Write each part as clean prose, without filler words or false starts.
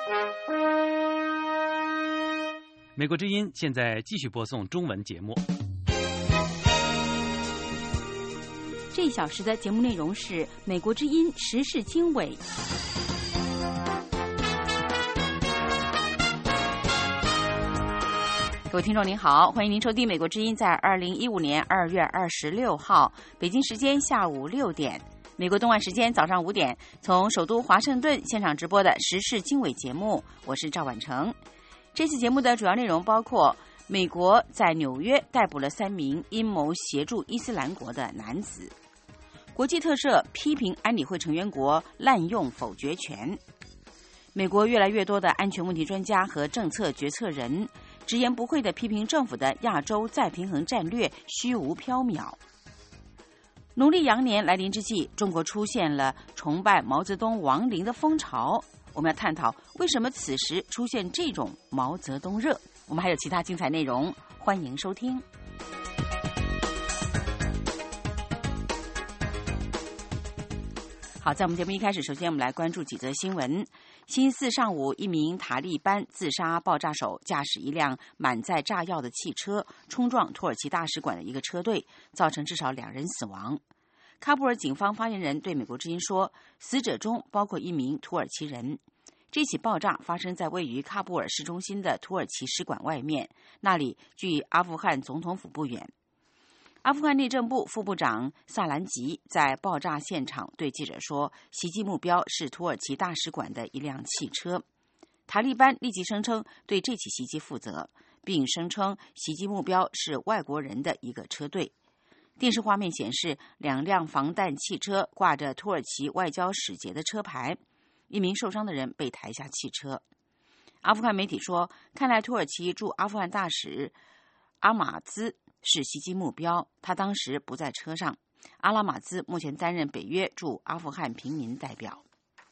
美国之音现在继续播送中文节目。 这一小时的节目内容是美国之音时事经纬。各位听众您好，欢迎您收听美国之音在2015年2月26号北京时间下午6点，美国东岸时间早上5点，从首都华盛顿现场直播的时事经纬节目，我是赵婉成。这次节目的主要内容包括美国在纽约逮捕了3名阴谋协助伊斯兰国的男子，国际特赦批评安理会成员国滥用否决权，美国越来越多的安全问题专家和政策决策人直言不讳地批评政府的亚洲再平衡战略虚无缥缈。农历羊年来临之际，中国出现了崇拜毛泽东亡灵的风潮，我们要探讨为什么此时出现这种毛泽东热。我们还有其他精彩内容，欢迎收听。好，在我们节目一开始，首先我们来关注几则新闻。星期四上午，一名塔利班自杀爆炸手驾驶一辆满载炸药的汽车冲撞土耳其大使馆的一个车队，造成至少2人死亡。喀布尔警方发言人对美国之音说，死者中包括一名土耳其人。这起爆炸发生在位于喀布尔市中心的土耳其使馆外面，那里距阿富汗总统府不远。阿富汗内政部副部长萨兰吉在爆炸现场对记者说，袭击目标是土耳其大使馆的一辆汽车。塔利班立即声称对这起袭击负责，并声称袭击目标是外国人的一个车队。电视画面显示2辆防弹汽车挂着土耳其外交使节的车牌，一名受伤的人被抬下汽车。阿富汗媒体说，看来土耳其驻阿富汗大使阿马兹是袭击目标，他当时不在车上。阿拉马兹目前担任北约驻阿富汗平民代表。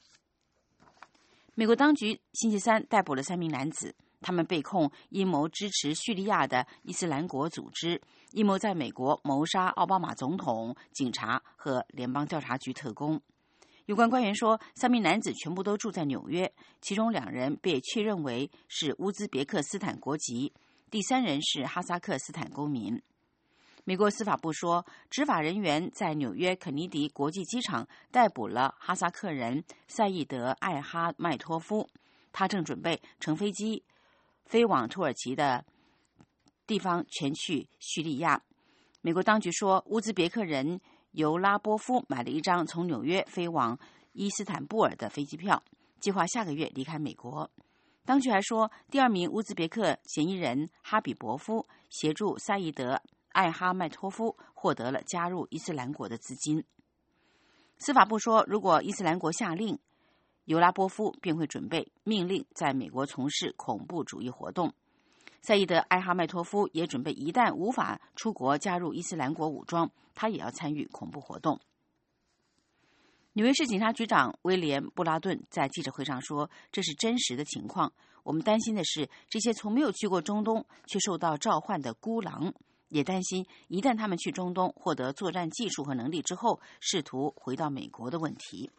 美国当局星期三逮捕了3名男子，他们被控阴谋支持叙利亚的伊斯兰国组织，阴谋在美国谋杀奥巴马总统、警察和联邦调查局特工。有关官员说，3名男子全部都住在纽约，其中2人被确认为是乌兹别克斯坦国籍，第3人是哈萨克斯坦公民。美国司法部说，执法人员在纽约肯尼迪国际机场逮捕了哈萨克人赛义德·艾哈迈托夫，他正准备乘飞机飞往土耳其的地方前去叙利亚。美国当局说，乌兹别克人尤拉波夫买了一张从纽约飞往伊斯坦布尔的飞机票，计划下个月离开美国。当局还说，第2名乌兹别克嫌疑人哈比伯夫协助赛义德·艾哈迈托夫获得了加入伊斯兰国的资金。司法部说，如果伊斯兰国下令，尤拉波夫便会准备命令在美国从事恐怖主义活动。赛义德·艾哈迈托夫也准备一旦无法出国加入伊斯兰国武装，他也要参与恐怖活动。纽约市警察局长威廉·布拉顿在记者会上说，这是真实的情况，我们担心的是这些从没有去过中东却受到召唤的孤狼，也担心一旦他们去中东获得作战技术和能力之后，试图回到美国的问题。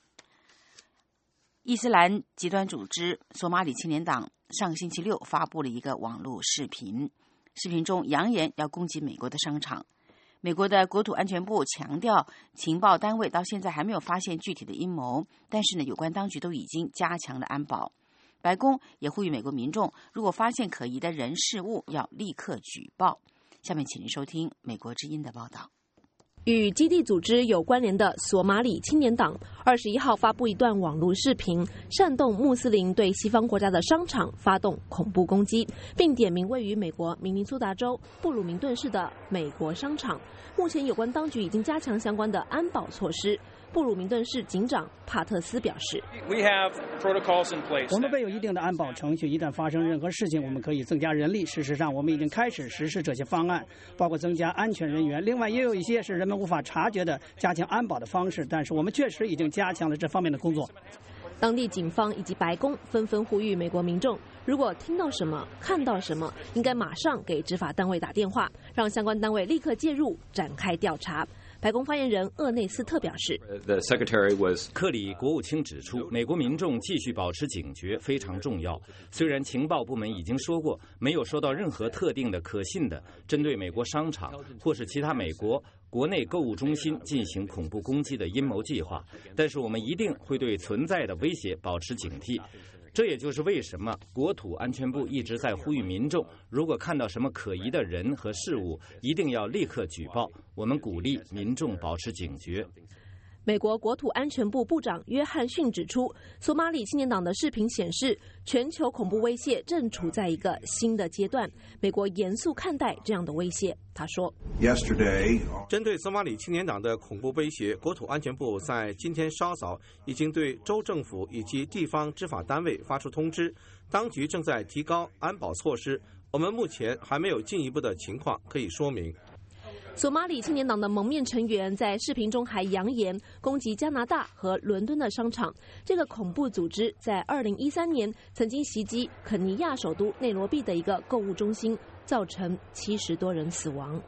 伊斯兰极端组织索马里青年党上个星期6发布了一个网络视频，视频中扬言要攻击美国的商场。美国的国土安全部强调，情报单位到现在还没有发现具体的阴谋，但是呢，有关当局都已经加强了安保。白宫也呼吁美国民众，如果发现可疑的人事物，要立刻举报。下面请您收听美国之音的报道。 与基地组织有关联的索马里青年党21号发布一段网络视频，煽动穆斯林对西方国家的商场发动恐怖攻击，并点名位于美国明尼苏达州布鲁明顿市的美国商场。目前有关当局已经加强相关的安保措施。布鲁明顿市警长帕特斯表示， 我们备有一定的安保程序，一旦发生任何事情，我们可以增加人力。事实上，我们已经开始实施这些方案，包括增加安全人员。另外，也有一些是人们无法察觉的加强安保的方式，但是我们确实已经加强了这方面的工作。 当地警方以及白宫纷纷呼吁美国民众，如果听到什么、看到什么，应该马上给执法单位打电话，让相关单位立刻介入展开调查。 白宫发言人厄内斯特表示， 克里国务卿指出，美国民众继续保持警觉非常重要。虽然情报部门已经说过，没有收到任何特定的可信的针对美国商场或是其他美国国内购物中心进行恐怖攻击的阴谋计划，但是我们一定会对存在的威胁保持警惕。这也就是为什么国土安全部一直在呼吁民众，如果看到什么可疑的人和事物，一定要立刻举报。我们鼓励民众保持警觉。 美国国土安全部部长约翰逊指出，索马里青年党的视频显示，全球恐怖威胁正处在一个新的阶段。美国严肃看待这样的威胁。他说， 针对索马里青年党的恐怖威胁，国土安全部在今天稍早已经对州政府以及地方执法单位发出通知，当局正在提高安保措施。我们目前还没有进一步的情况可以说明。 索马里青年党的蒙面成员在视频中还扬言攻击加拿大和伦敦的商场。这个恐怖组织在2013年曾经袭击肯尼亚首都内罗毕的一个购物中心，造成70多人死亡。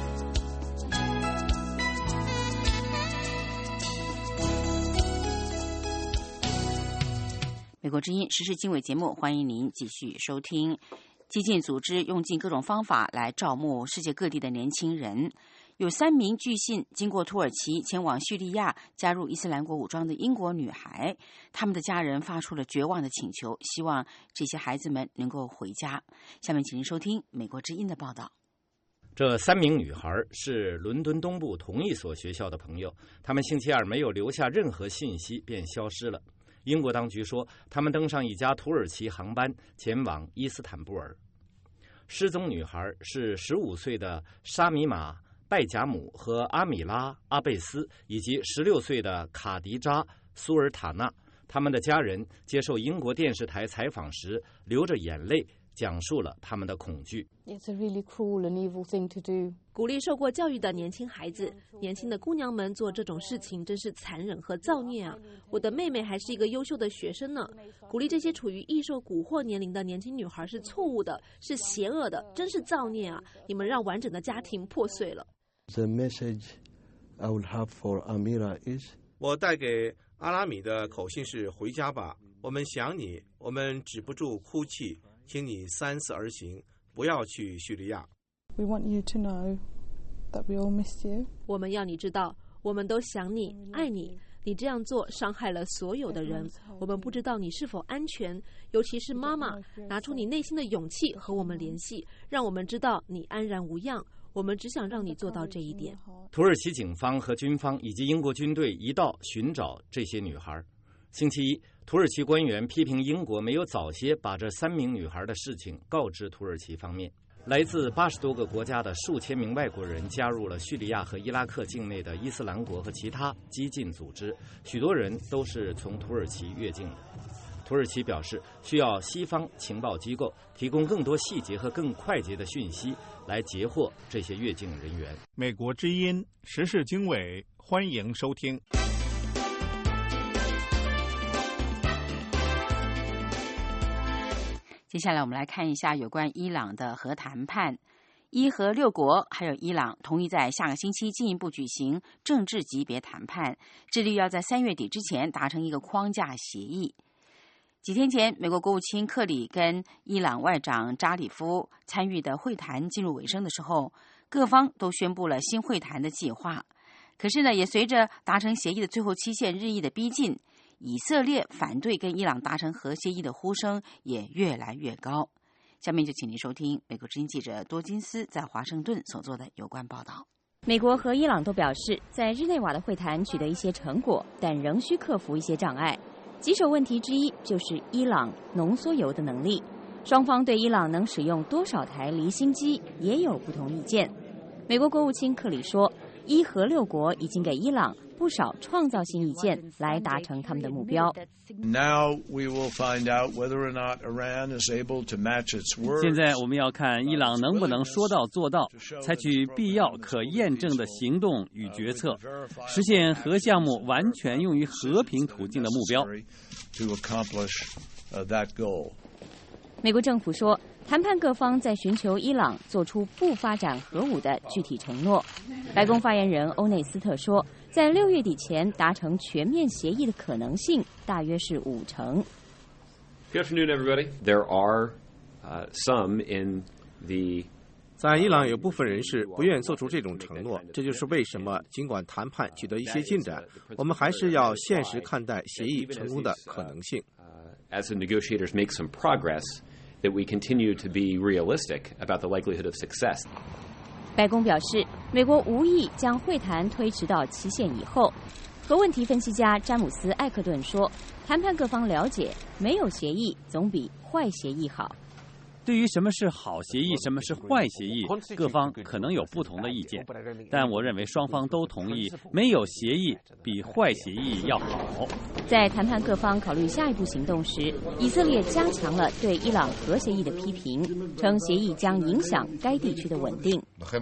美国之音时事经纬节目，欢迎您继续收听。激进组织用尽各种方法来招募世界各地的年轻人。有3名据信经过土耳其前往叙利亚加入伊斯兰国武装的英国女孩，他们的家人发出了绝望的请求，希望这些孩子们能够回家。下面请您收听美国之音的报道。 这3名女孩是伦敦东部同一所学校的朋友，她们星期二没有留下任何信息便消失了。英国当局说，他们登上一架土耳其航班前往伊斯坦布尔。失踪女孩是15岁的沙米玛·拜贾姆和阿米拉·阿贝斯，以及16岁的卡迪扎·苏尔塔纳。他们的家人接受英国电视台采访时流着眼泪，讲述了他们的恐惧。 It's a really cruel and evil thing to do. 鼓励受过教育的年轻孩子，年轻的姑娘们做这种事情真是残忍和造孽啊！我的妹妹还是一个优秀的学生呢。鼓励这些处于易受蛊惑年龄的年轻女孩是错误的，是邪恶的，真是造孽啊！你们让完整的家庭破碎了。 The message I will have for Amira is: 我带给阿拉米的口信是：回家吧，我们想你，我们止不住哭泣，请你3思而行，不要去叙利亚。 We want you to know that we all miss you. 我们要你知道，我们都想你，爱你。你这样做伤害了所有的人，我们不知道你是否安全，尤其是妈妈，拿出你内心的勇气和我们联系，让我们知道你安然无恙。我们只想让你做到这一点。 土耳其警方和军方以及英国军队一道寻找这些女孩。星期一，土耳其官员批评英国没有早些把这3名女孩的事情告知土耳其方面。来自80多个国家的数千名外国人加入了叙利亚和伊拉克境内的伊斯兰国和其他激进组织，许多人都是从土耳其越境的。土耳其表示需要西方情报机构提供更多细节和更快捷的讯息，来截获这些越境人员。 美国之音时事经纬，欢迎收听。 接下来我们来看一下有关伊朗的核谈判。伊核6国还有伊朗同意在下个星期进一步举行政治级别谈判，致力要在3月底之前达成一个框架协议。几天前，美国国务卿克里跟伊朗外长扎里夫参与的会谈进入尾声的时候，各方都宣布了新会谈的计划。可是呢，也随着达成协议的最后期限日益的逼近，以色列反对跟伊朗达成核协议的呼声也越来越高。下面就请您收听美国之音记者多金斯在华盛顿所做的有关报道。 美国和伊朗都表示，在日内瓦的会谈取得一些成果，但仍需克服一些障碍。棘手问题之一就是伊朗浓缩铀的能力，双方对伊朗能使用多少台离心机也有不同意见。美国国务卿克里说，伊核6国已经给伊朗不少创造性意见来达成他们的目标。 现在我们要看伊朗能不能说到做到，采取必要可验证的行动与决策，实现核项目完全用于和平途径的目标。 美国政府说， 谈判各方在寻求伊朗做出不发展核武的具体承诺。白宫发言人欧内斯特说，在6月底前达成全面协议的可能性大约是50%。 Good afternoon, everybody. There are some in the 在伊朗有部分人士不愿做出这种承诺，这就是为什么尽管谈判取得一些进展，我们还是要现实看待协议成功的可能性。 As the negotiators make some progress, that we continue to be realistic about the likelihood of success. 白宫表示，美国无意将会谈推迟到期限以后。核问题分析家詹姆斯·艾克顿说，谈判各方了解，没有协议总比坏协议好。 对于什么是好协议，什么是坏协议，各方可能有不同的意见，但我认为双方都同意，没有协议比坏协议要好。 在谈判各方考虑下一步行动时，以色列加强了对伊朗核协议的批评，称协议将影响该地区的稳定。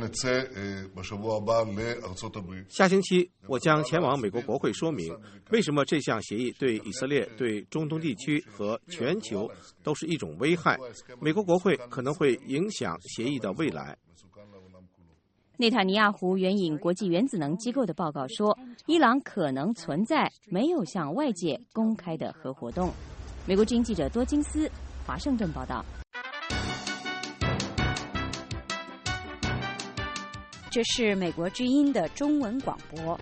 下星期我将前往美国国会说明，为什么这项协议对以色列、对中东地区和全球都是一种危害。美国国会可能会影响协议的未来。 内塔尼亚胡援引国际原子能机构的报告说，伊朗可能存在没有向外界公开的核活动。美国之音记者多金斯华盛顿报道。 这是美国之音的中文广播。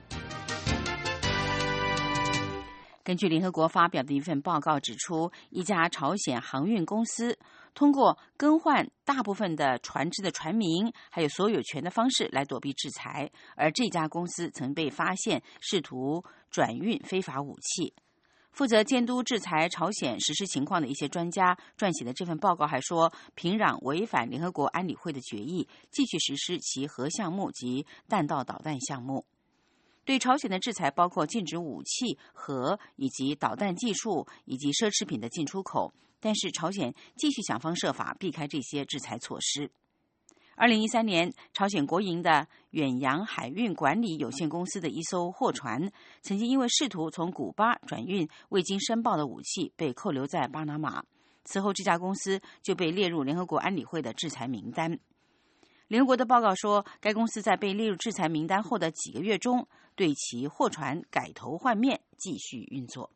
根据联合国发表的一份报告指出，一家朝鲜航运公司通过更换大部分的船只的船名还有所有权的方式来躲避制裁，而这家公司曾被发现试图转运非法武器。负责监督制裁朝鲜实施情况的一些专家撰写的这份报告还说，平壤违反联合国安理会的决议，继续实施其核项目及弹道导弹项目。对朝鲜的制裁包括禁止武器、核以及导弹技术以及奢侈品的进出口，但是朝鲜继续想方设法避开这些制裁措施。2013年，朝鲜国营的远洋海运管理有限公司的一艘货船，曾经因为试图从古巴转运未经申报的武器，被扣留在巴拿马。此后，这家公司就被列入联合国安理会的制裁名单。联合国的报告说，该公司在被列入制裁名单后的几个月中，对其货船改头换面，继续运作。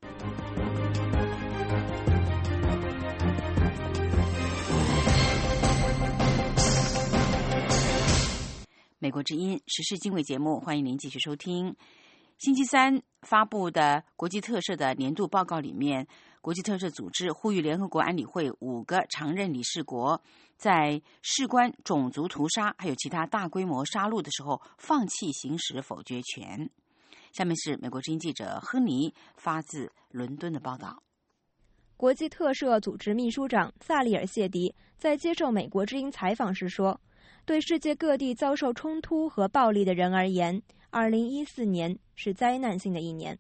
美国之音时事经纬节目，欢迎您继续收听。星期三发布的国际特赦的年度报告里面，国际特赦组织呼吁联合国安理会5个常任理事国在事关种族屠杀还有其他大规模杀戮的时候放弃行使否决权。下面是美国之音记者亨尼发自伦敦的报道。 国际特赦组织秘书长萨利尔·谢迪在接受美国之音采访时说，对世界各地遭受冲突和暴力的人而言，2014年是灾难性的一年。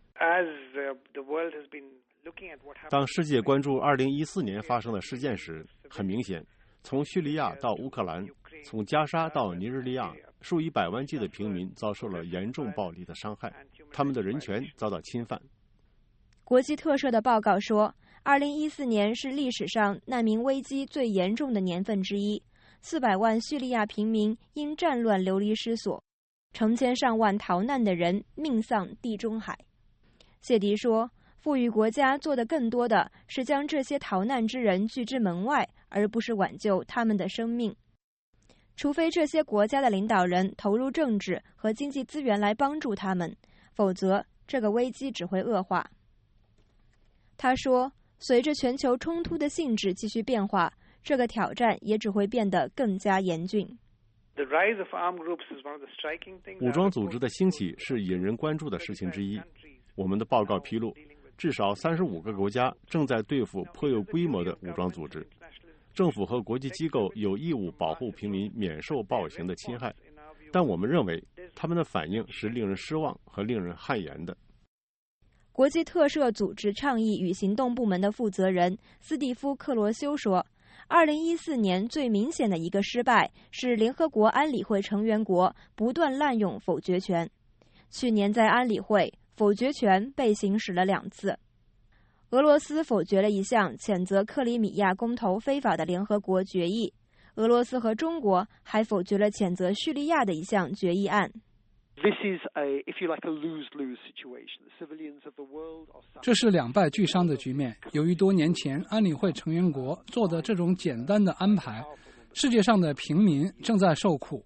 当世界关注2014年发生的事件时，很明显，从叙利亚到乌克兰，从加沙到尼日利亚，数以百万计的平民遭受了严重暴力的伤害，他们的人权遭到侵犯。 国际特赦的报告说，2014年是历史上难民危机最严重的年份之一，400万叙利亚平民因战乱流离失所，成千上万逃难的人命丧地中海。谢迪说，富裕国家做的更多的是将这些逃难之人拒之门外，而不是挽救他们的生命。除非这些国家的领导人投入政治和经济资源来帮助他们，否则这个危机只会恶化。他说，随着全球冲突的性质继续变化，这个挑战也只会变得更加严峻。 武装组织的兴起是引人关注的事情之一。我们的报告披露，至少35个国家正在对付颇有规模的武装组织。政府和国际机构有义务保护平民免受暴行的侵害，但我们认为他们的反应是令人失望和令人汗颜的。 国际特赦组织倡议与行动部门的负责人斯蒂夫·克罗修说，2014年最明显的一个失败是联合国安理会成员国不断滥用否决权。去年在安理会，否决权被行使了2次。 俄罗斯否决了一项谴责克里米亚公投非法的联合国决议。俄罗斯和中国还否决了谴责叙利亚的一项决议案。 这是两败俱伤的局面。由于多年前安理会成员国做的这种简单的安排，世界上的平民正在受苦。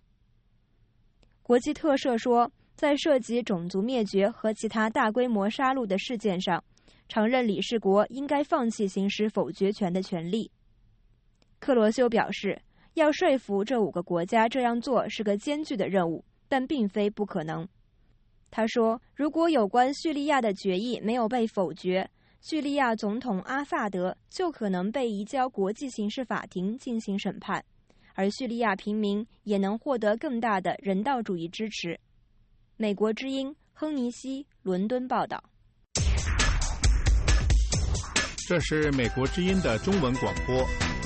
国际特赦说，在涉及种族灭绝和其他大规模杀戮的事件上，承认理事国应该放弃行使否决权的权利。克罗修表示，要说服这5个国家这样做是个艰巨的任务，但并非不可能。他说，如果有关叙利亚的决议没有被否决，叙利亚总统阿萨德就可能被移交国际刑事法庭进行审判，而叙利亚平民也能获得更大的人道主义支持。美国之音亨尼西伦敦报道。 这是美国之音的中文广播。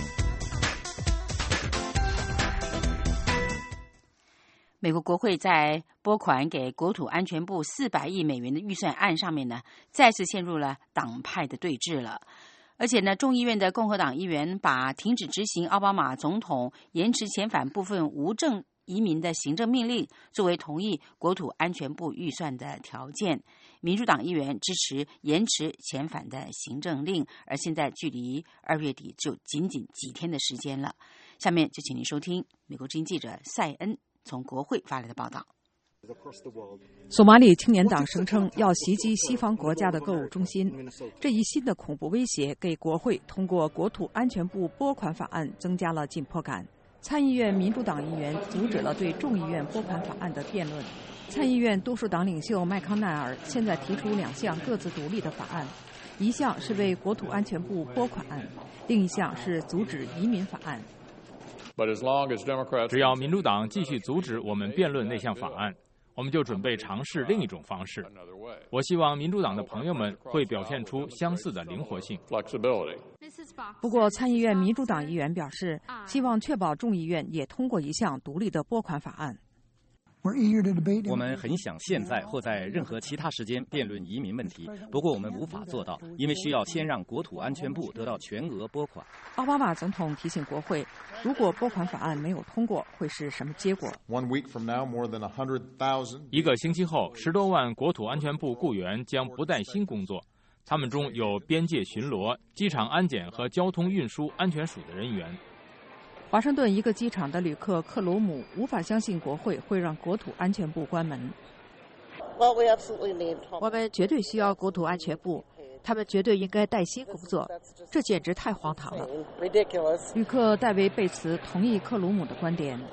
美国国会在拨款给国土安全部400亿美元的预算案上面呢，再次陷入了党派的对峙了。而且呢，众议院的共和党议员把停止执行奥巴马总统延迟遣返部分无证移民的行政命令作为同意国土安全部预算的条件。民主党议员支持延迟遣返的行政令，而现在距离2月底就仅仅几天的时间了。下面就请您收听美国之音记者塞恩从国会发来的报道。 索马里青年党声称要袭击西方国家的购物中心，这一新的恐怖威胁给国会通过国土安全部拨款法案增加了紧迫感。参议院民主党议员阻止了对众议院拨款法案的辩论。参议院多数党领袖麦康奈尔现在提出2项各自独立的法案，一项是为国土安全部拨款案，另一项是阻止移民法案。 只要民主党继续阻止我们辩论那项法案，我们就准备尝试另一种方式。我希望民主党的朋友们会表现出相似的灵活性。 不过，参议院民主党议员表示，希望确保众议院也通过一项独立的拨款法案。 我们很想现在或在任何其他时间辩论移民问题，不过我们无法做到，因为需要先让国土安全部得到全额拨款。 奥巴马总统提醒国会，如果拨款法案没有通过，会是什么结果 ？1个星期后，10多万国土安全部雇员将不带薪工作，他们中有边界巡逻、机场安检和交通运输安全署的人员。 华盛顿一个机场的旅客克鲁姆无法相信国会会让国土安全部关门。 我们绝对需要国土安全部，他们绝对应该带薪工作，这简直太荒唐了。 旅客戴维·贝茨同意克鲁姆的观点。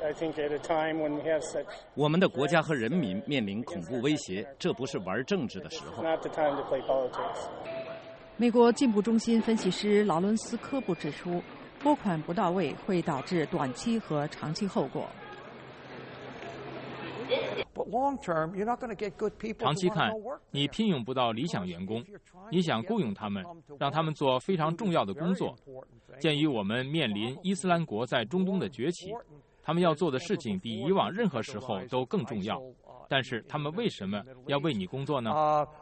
我们的国家和人民面临恐怖威胁，这不是玩政治的时候。 美国进步中心分析师劳伦斯·科布指出，拨款不到位会导致短期和长期后果。 长期看，你聘用不到理想员工，你想雇佣他们，让他们做非常重要的工作。鉴于我们面临伊斯兰国在中东的崛起，他们要做的事情比以往任何时候都更重要。但是他们为什么要为你工作呢？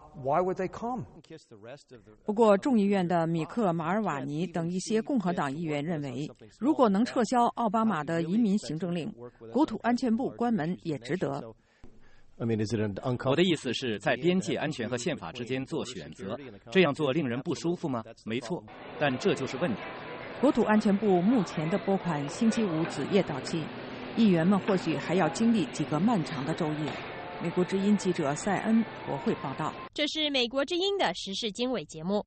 不过，众议院的米克·马尔瓦尼等一些共和党议员认为，如果能撤销奥巴马的移民行政令，国土安全部关门也值得。 我的意思是在边界安全和宪法之间做选择，这样做令人不舒服吗？没错，但这就是问题。 国土安全部目前的拨款星期五子夜到期，议员们或许还要经历几个漫长的周夜。美国之音记者塞恩国会报道。 这是美国之音的时事经纬节目。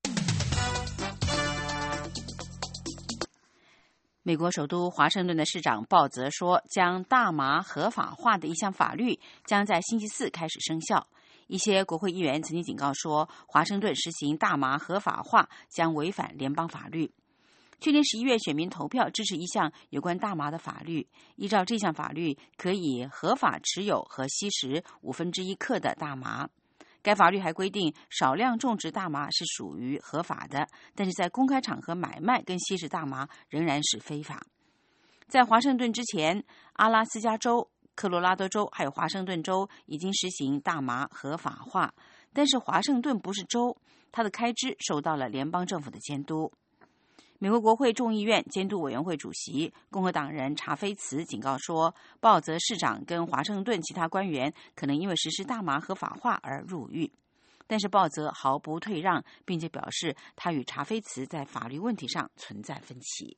美国首都华盛顿的市长鲍泽说，将大麻合法化的一项法律将在星期四开始生效。一些国会议员曾经警告说，华盛顿实行大麻合法化将违反联邦法律。去年11月，选民投票支持一项有关大麻的法律。依照这项法律，可以合法持有和吸食1/5克的大麻。该法律还规定，少量种植大麻是属于合法的，但是在公开场合买卖跟吸食大麻仍然是非法。在华盛顿之前，阿拉斯加州、科罗拉多州还有华盛顿州已经实行大麻合法化。 但是华盛顿不是州，它的开支受到了联邦政府的监督。美国国会众议院监督委员会主席共和党人查菲茨警告说，鲍泽市长跟华盛顿其他官员可能因为实施大麻合法化而入狱。但是鲍泽毫不退让，并且表示他与查菲茨在法律问题上存在分歧。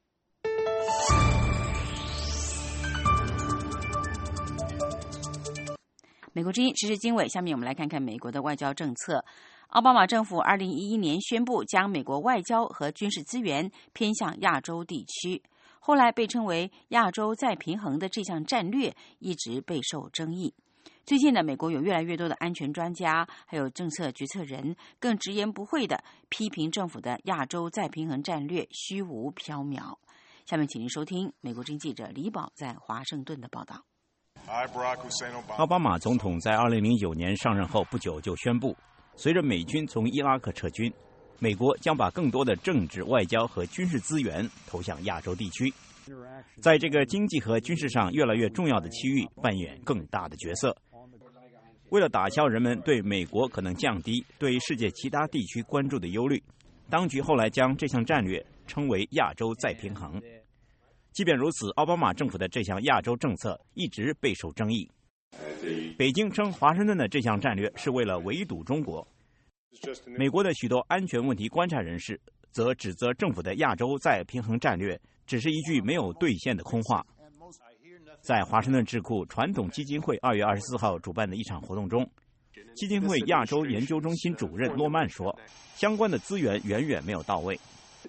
美国之音时事经纬，下面我们来看看美国的外交政策。奥巴马政府2011年宣布将美国外交和军事资源偏向亚洲地区，后来被称为亚洲再平衡的这项战略一直备受争议。最近呢，美国有越来越多的安全专家还有政策决策人更直言不讳地批评政府的亚洲再平衡战略虚无缥缈。下面请您收听美国之音记者李宝在华盛顿的报道。 奥巴马总统在2009年上任后不久就宣布，随着美军从伊拉克撤军，美国将把更多的政治、外交和军事资源投向亚洲地区，在这个经济和军事上越来越重要的区域扮演更大的角色。为了打消人们对美国可能降低对世界其他地区关注的忧虑，当局后来将这项战略称为亚洲再平衡。即便如此，奥巴马政府的这项亚洲政策一直备受争议。北京称华盛顿的这项战略是为了围堵中国。美国的许多安全问题观察人士则指责政府的亚洲再平衡战略只是一句没有兑现的空话。在华盛顿智库传统基金会2月24号主办的一场活动中，基金会亚洲研究中心主任诺曼说，相关的资源远远没有到位。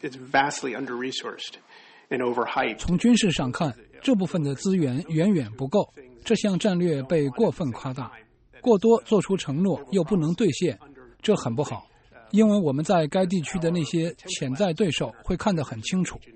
从军事上看，这部分的资源远远不够，这项战略被过分夸大，过多做出承诺又不能兑现，这很不好，因为我们在该地区的那些潜在对手会看得很清楚。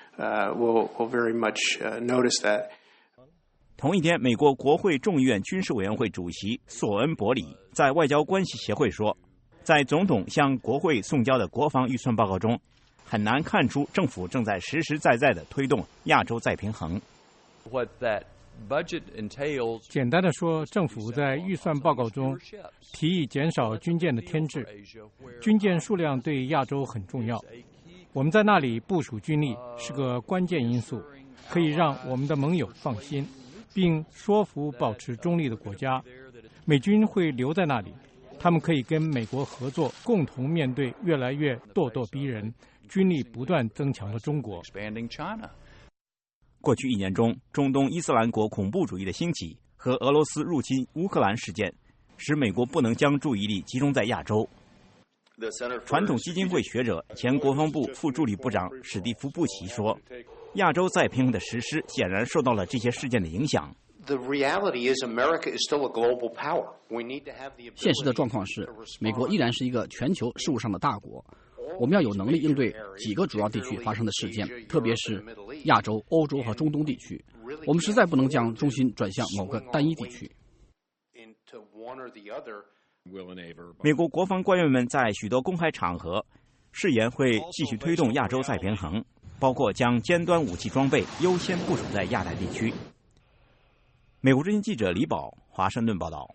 同一天，美国国会众议院军事委员会主席索恩伯里在外交关系协会说，在总统向国会送交的国防预算报告中，很难看出政府正在实实在在地推动亚洲再平衡。 简单的说，政府在预算报告中提议减少军舰的添置，军舰数量对亚洲很重要。我们在那里部署军力是个关键因素，可以让我们的盟友放心，并说服保持中立的国家。美军会留在那里，他们可以跟美国合作，共同面对越来越咄咄逼人、军力不断增强的中国。 过去1年中，中东伊斯兰国恐怖主义的兴起和俄罗斯入侵乌克兰事件，使美国不能将注意力集中在亚洲。传统基金会学者、前国防部副助理部长史蒂夫·布奇说，亚洲再平衡的实施显然受到了这些事件的影响。 现实的状况是，美国依然是一个全球事务上的大国。我们要有能力应对几个主要地区发生的事件，特别是亚洲、欧洲和中东地区。我们实在不能将重心转向某个单一地区。 美国国防官员们在许多公开场合誓言会继续推动亚洲再平衡，包括将尖端武器装备优先部署在亚太地区。美国之音记者李宝，华盛顿报道。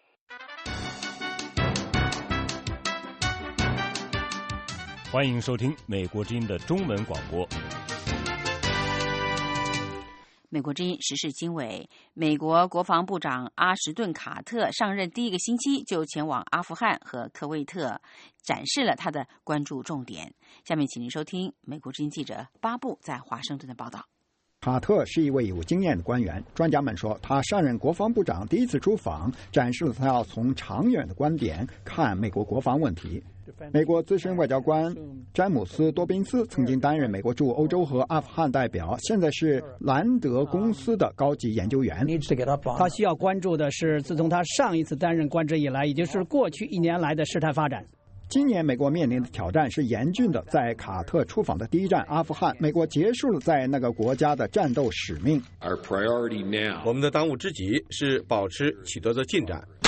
欢迎收听美国之音的中文广播。 美国之音时事经纬，美国国防部长阿什顿·卡特上任第1个星期就前往阿富汗和科威特，展示了他的关注重点。下面请您收听美国之音记者巴布在华盛顿的报道。 卡特是一位有经验的官员，专家们说，他上任国防部长第一次出访，展示了他要从长远的观点看美国国防问题。美国资深外交官詹姆斯·多宾斯曾经担任美国驻欧洲和阿富汗代表，现在是兰德公司的高级研究员。 他需要关注的是，自从他上一次担任官职以来，也就是过去1年来的事态发展。 今年美国面临的挑战是严峻的。在卡特出访的第一站阿富汗，美国结束了在那个国家的战斗使命。 我们的当务之急是保持取得的进展。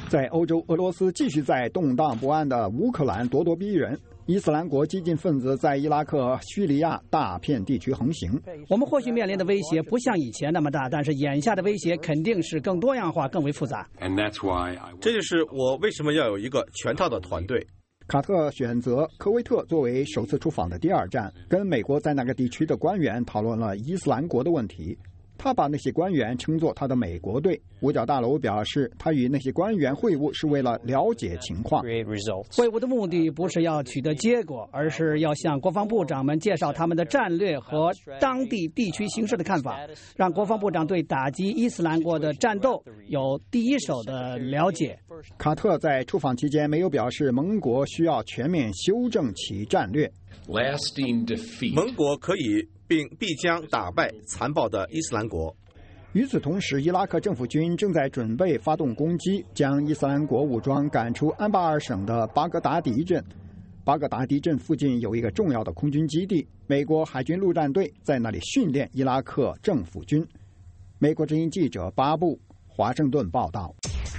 在欧洲，俄罗斯继续在动荡不安的乌克兰咄咄逼人。伊斯兰国激进分子在伊拉克、叙利亚大片地区横行。 我们或许面临的威胁不像以前那么大，但是眼下的威胁肯定是更多样化、更为复杂。 这就是我为什么要有一个全套的团队。 卡特选择科威特作为首次出访的第二站，跟美国在那个地区的官员讨论了伊斯兰国的问题。他把那些官员称作他的美国队。五角大楼表示，他与那些官员会晤是为了了解情况。 会晤的目的不是要取得结果，而是要向国防部长们介绍他们的战略和当地地区形势的看法，让国防部长对打击伊斯兰国的战斗有第一手的了解。 卡特在出访期间没有表示盟国需要全面修正其战略。 盟国可以并必将打败残暴的伊斯兰国。 与此同时，伊拉克政府军正在准备发动攻击，将伊斯兰国武装赶出安巴尔省的巴格达迪镇。巴格达迪镇附近有一个重要的空军基地，美国海军陆战队在那里训练伊拉克政府军。美国之音记者巴布，华盛顿报道。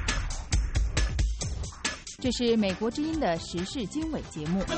这是美国之音的时事经纬节目。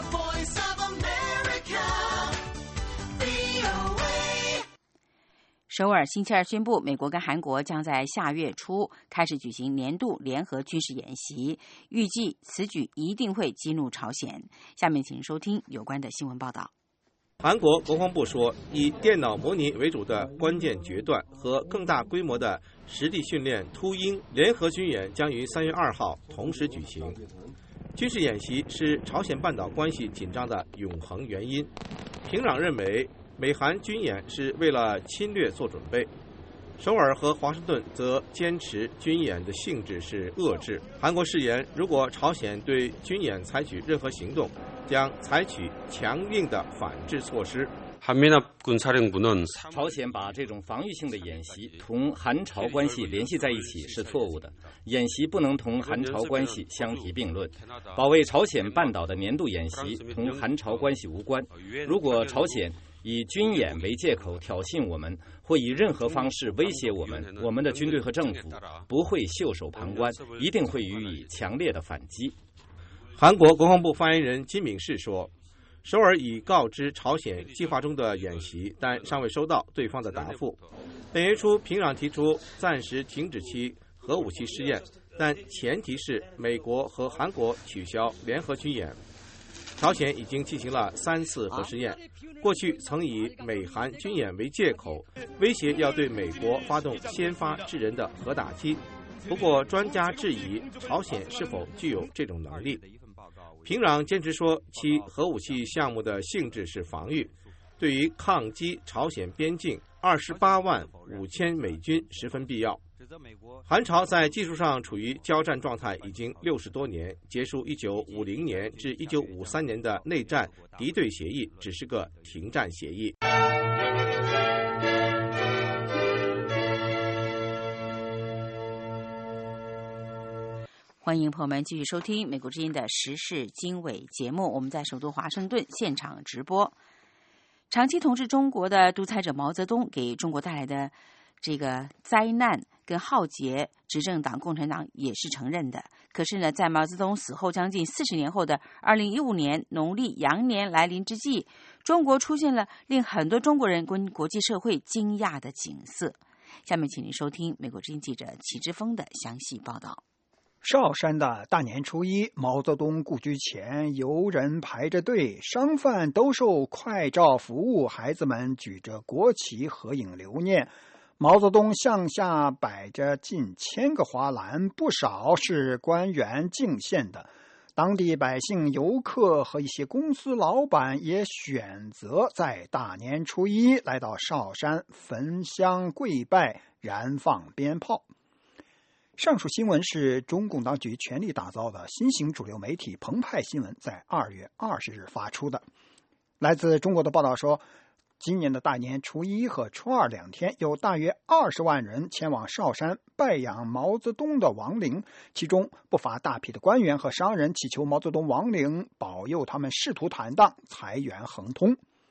首尔星期二宣布，美国跟韩国将在下月初开始举行年度联合军事演习，预计此举一定会激怒朝鲜。下面请收听有关的新闻报道。 韩国国防部说，以电脑模拟为主的关键决断和更大规模的实地训练秃鹰联合军演将于3月2号同时举行。军事演习是朝鲜半岛关系紧张的永恒原因。平壤认为美韩军演是为了侵略做准备，首尔和华盛顿则坚持军演的性质是遏制。韩国誓言，如果朝鲜对军演采取任何行动，将采取强硬的反制措施。 朝鲜把这种防御性的演习同韩朝关系联系在一起是错误的，演习不能同韩朝关系相提并论。保卫朝鲜半岛的年度演习同韩朝关系无关。如果朝鲜以军演为借口挑衅我们，或以任何方式威胁我们，我们的军队和政府不会袖手旁观，一定会予以强烈的反击。 韩国国防部发言人金敏世说，首尔已告知朝鲜计划中的演习，但尚未收到对方的答复。本月初，平壤提出暂时停止其核武器试验，但前提是美国和韩国取消联合军演。朝鲜已经进行了3次核试验，过去曾以美韩军演为借口，威胁要对美国发动先发制人的核打击。不过，专家质疑朝鲜是否具有这种能力。平壤坚持说，其核武器项目的性质是防御，对于抗击朝鲜边境28万5千美军十分必要。韩朝在技术上处于交战状态已经60多年，结束1950年至1953年的内战敌对协议只是个停战协议。 欢迎朋友们继续收听美国之音的时事经纬节目，我们在首都华盛顿现场直播。长期统治中国的独裁者毛泽东给中国带来的这个灾难跟浩劫，执政党共产党也是承认的。可是呢，在毛泽东死后将近40年后的2015年农历羊年来临之际，中国出现了令很多中国人跟国际社会惊讶的景色。下面请您收听美国之音记者齐之峰的详细报道。 韶山的大年初一，毛泽东故居前，游人排着队，商贩兜售快照服务，孩子们举着国旗合影留念。毛泽东向下摆着近1000个花篮，不少是官员敬献的。当地百姓、游客和一些公司老板也选择在大年初一来到韶山焚香跪拜，燃放鞭炮。上述新闻是中共当局全力打造的新型主流媒体澎湃新闻在2月20日发出的。来自中国的报道说，今年的大年初一和初二2天，有大约20万人前往韶山拜仰毛泽东的亡灵，其中不乏大批的官员和商人祈求毛泽东亡灵保佑他们仕途坦荡，财源亨通。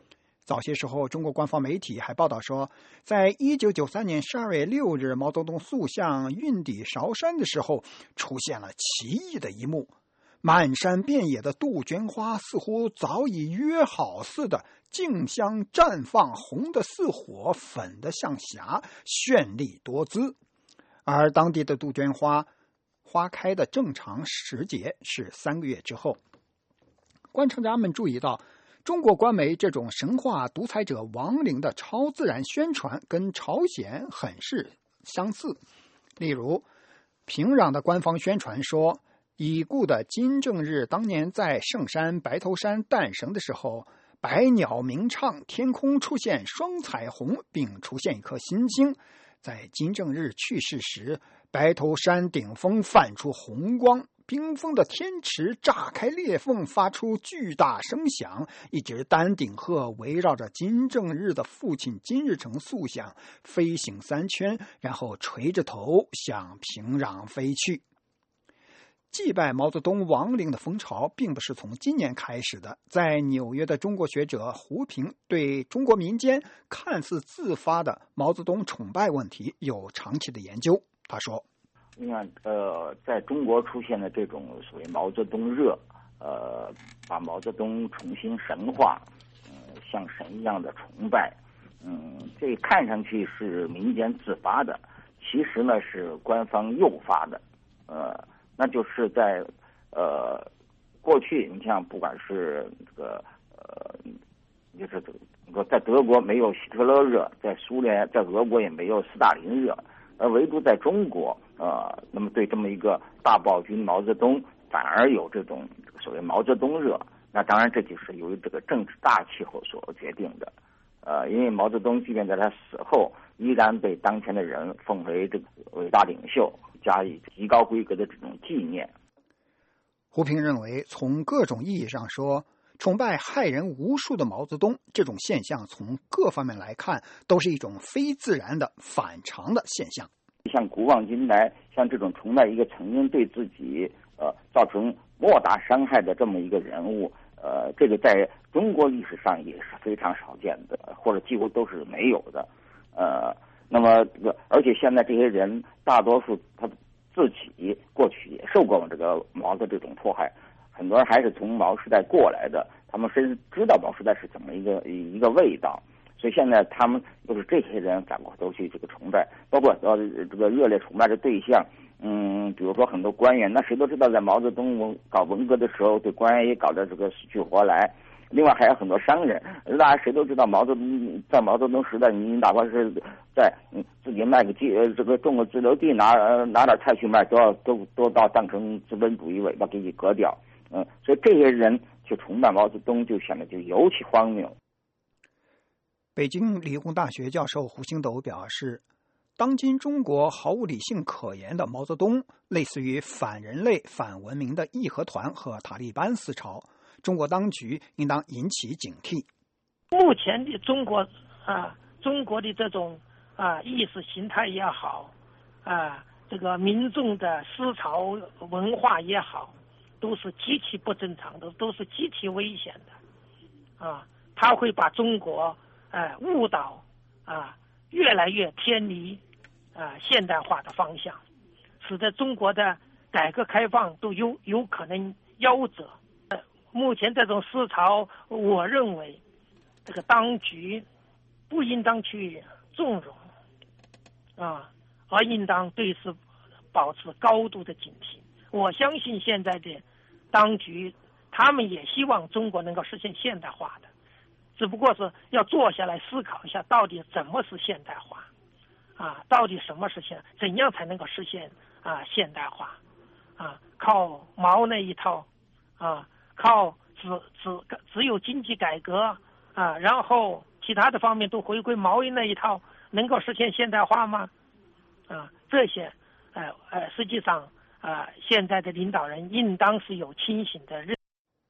早些时候，中国官方媒体还报道说，在1993年12月6日毛泽东塑像运抵韶山的时候，出现了奇异的一幕。满山遍野的杜鹃花似乎早已约好似的，竞相绽放，红的似火，粉的像霞，绚丽多姿。而当地的杜鹃花开的正常时节是3个月之后。观察家们注意到，中国官媒这种神话独裁者亡灵的超自然宣传跟朝鲜很是相似。例如，平壤的官方宣传说，已故的金正日当年在圣山白头山诞生的时候，百鸟鸣唱，天空出现双彩虹，并出现一颗新星。在金正日去世时，白头山顶峰泛出红光，冰封的天池炸开裂缝，发出巨大声响。一只丹顶鹤围绕着金正日的父亲金日成塑像飞行3圈，然后垂着头向平壤飞去。祭拜毛泽东亡灵的风潮并不是从今年开始的。在纽约的中国学者胡平对中国民间看似自发的毛泽东崇拜问题有长期的研究。他说， 你看，在中国出现的这种所谓毛泽东热，把毛泽东重新神化，像神一样的崇拜，这看上去是民间自发的，其实呢是官方诱发的，那就是在过去，你像不管是这个就是在德国没有希特勒热，在苏联、在俄国也没有斯大林热，而唯独在中国，那么对这么一个大暴君毛泽东反而有这种所谓毛泽东热。那当然这就是由于这个政治大气候所决定的。因为毛泽东即便在他死后，依然被当前的人奉为这个伟大领袖，加以极高规格的这种纪念。 胡平认为，从各种意义上说，崇拜害人无数的毛泽东这种现象，从各方面来看，都是一种非自然的反常的现象。 像古往今来，像这种崇拜一个曾经对自己造成莫大伤害的这么一个人物，这个在中国历史上也是非常少见的，或者几乎都是没有的。那么而且现在这些人大多数他自己过去也受过这个毛的这种迫害，很多人还是从毛时代过来的，他们甚至知道毛时代是怎么一个味道，所以现在他们又是这些人反过头去这个崇拜，包括这个热烈崇拜的对象，比如说很多官员，那谁都知道在毛泽东搞文革的时候，对官员也搞得这个死去活来。另外还有很多商人，大家谁都知道毛泽东在毛泽东时代，你哪怕是在自己卖个这个种个自留地，拿点菜去卖，都当成资本主义尾巴给你割掉。所以这些人去崇拜毛泽东，就显得就尤其荒谬。 北京理工大学教授胡星斗表示，当今中国毫无理性可言的毛泽东，类似于反人类、反文明的义和团和塔利班思潮。中国当局应当引起警惕。 目前的中国的这种意识形态也好，这个民众的思潮文化也好，都是极其不正常的，都是极其危险的。它会把中国误导越来越偏离现代化的方向，使得中国的改革开放都有可能夭折。目前这种思潮，我认为这个当局不应当去纵容而应当对此保持高度的警惕。我相信现在的当局他们也希望中国能够实现现代化的，只不过是要坐下来思考一下，到底怎么是现代化到底什么是怎样才能够实现现代化靠毛那一套靠只有经济改革然后其他的方面都回归毛那一套，能够实现现代化吗？这些实际上现在的领导人应当是有清醒的认。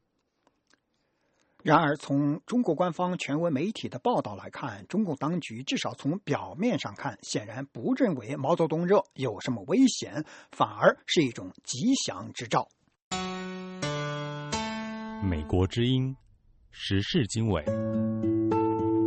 然而，从中国官方权威媒体的报道来看，中共当局至少从表面上看，显然不认为毛泽东热有什么危险，反而是一种吉祥之兆。 美国之音时事经纬，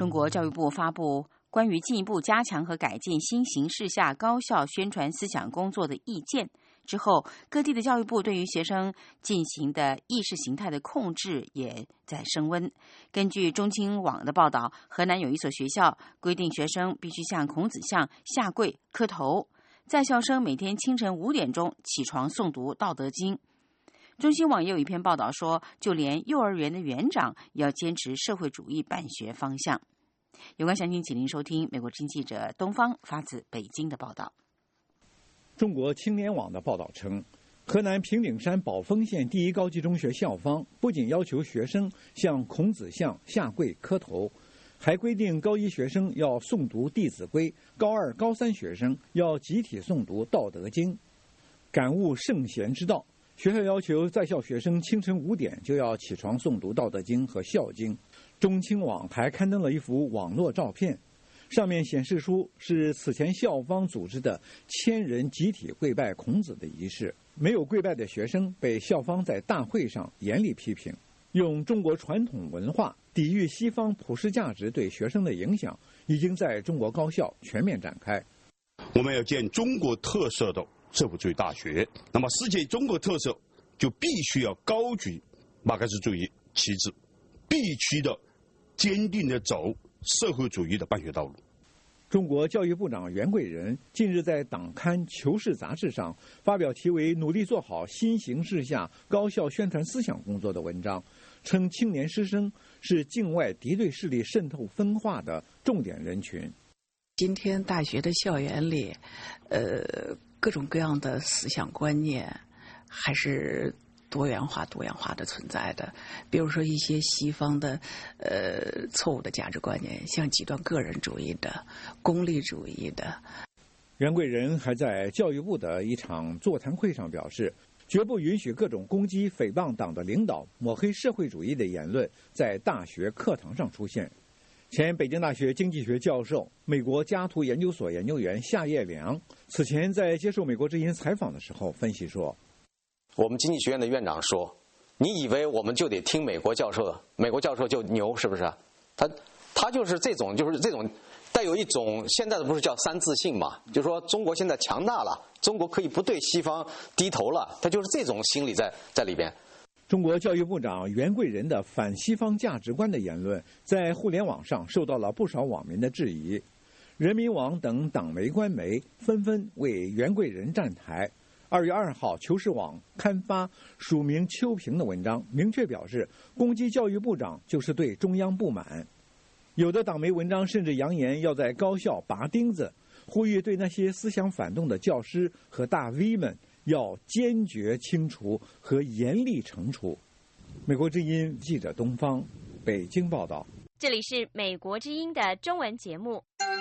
中国教育部发布关于进一步加强和改进新形势下高校宣传思想工作的意见之后，各地的教育部对于学生进行的意识形态的控制也在升温。根据中青网的报道，河南有一所学校规定学生必须向孔子像下跪磕头，在校生每天清晨5点钟起床诵读《道德经》。中新网也有一篇报道说，就连幼儿园的园长也要坚持社会主义办学方向。有关详情，请您收听美国之音记者东方发自北京的报道。 中国青年网的报道称，河南平顶山宝丰县第一高级中学校方不仅要求学生向孔子像下跪磕头，还规定高一学生要诵读《弟子规》，高2、高3学生要集体诵读《道德经》。感悟圣贤之道，学校要求在校学生清晨5点就要起床诵读《道德经》和《孝经》。中青网还刊登了一幅网络照片，上面显示出是此前校方组织的1000人集体跪拜孔子的仪式。没有跪拜的学生被校方在大会上严厉批评，用中国传统文化抵御西方普世价值对学生的影响，已经在中国高校全面展开。 我们要建中国特色的社会主义大学，那么实践中国特色就必须要高举马克思主义旗帜，必须的坚定地走社会主义的办学道路。 中国教育部长袁贵仁近日在党刊《求是》杂志上发表题为《努力做好新形势下高校宣传思想工作》的文章，称青年师生是境外敌对势力渗透分化的重点人群。 今天大学的校园里，各种各样的思想观念还是多元化的存在的。比如说一些西方的错误的价值观念，像极端个人主义的、功利主义的。 袁贵仁还在教育部的一场座谈会上表示，绝不允许各种攻击、诽谤党的领导、抹黑社会主义的言论在大学课堂上出现。前北京大学经济学教授、美国加图研究所研究员夏叶良此前在接受美国之音采访的时候分析说， 我们经济学院的院长说，你以为我们就得听美国教授的，美国教授就牛，是不是？他就是这种带有一种现在的不是叫三自信嘛，就是说中国现在强大了，中国可以不对西方低头了，他就是这种心理在里边。 中国教育部长袁贵仁的反西方价值观的言论在互联网上受到了不少网民的质疑，人民网等党媒官媒纷纷为袁贵仁站台。2月2号，求是网刊发署名邱平的文章，明确表示攻击教育部长就是对中央不满。有的党媒文章甚至扬言要在高校拔钉子，呼吁对那些思想反动的教师和大 V 们要坚决清除和严厉惩处。美国之音记者东方北京报道。 这里是美国之音的中文节目。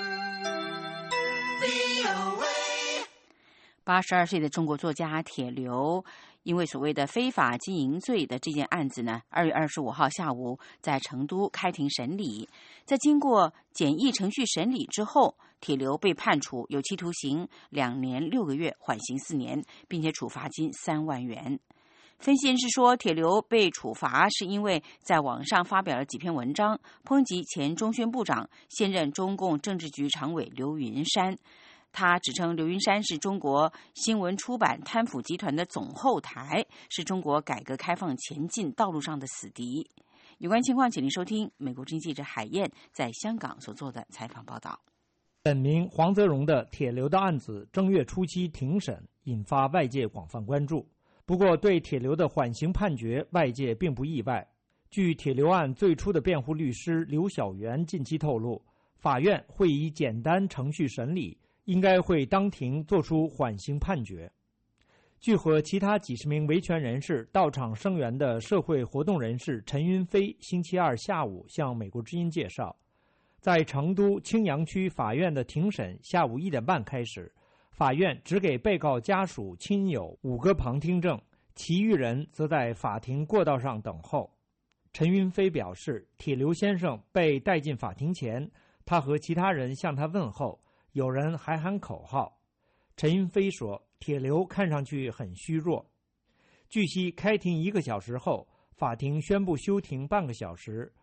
82岁的中国作家铁流，因为所谓的非法经营罪的这件案子呢，2月25号下午在成都开庭审理。在经过简易程序审理之后，铁流被判处有期徒刑2年6个月，缓刑4年，并且处罚金3万元。分析人士说，铁流被处罚是因为在网上发表了几篇文章，抨击前中宣部长、现任中共政治局常委刘云山。他指称刘云山是中国新闻出版贪腐集团的总后台，是中国改革开放前进道路上的死敌。有关情况，请您收听美国之音记者海燕在香港所做的采访报道。 本名黄泽荣的铁流的案子正月初期庭审，引发外界广泛关注。不过，对铁流的缓刑判决，外界并不意外。据铁流案最初的辩护律师刘晓元近期透露，法院会以简单程序审理，应该会当庭作出缓刑判决。据和其他几十名维权人士到场声援的社会活动人士陈云飞星期二下午向美国之音介绍，在成都青羊区法院的庭审下午1点半开始，法院只给被告家属亲友5个旁听证，其余人则在法庭过道上等候。陈云飞表示，铁流先生被带进法庭前，他和其他人向他问候，有人还喊口号。陈云飞说，铁流看上去很虚弱。据悉，开庭1个小时后，法庭宣布休庭半个小时，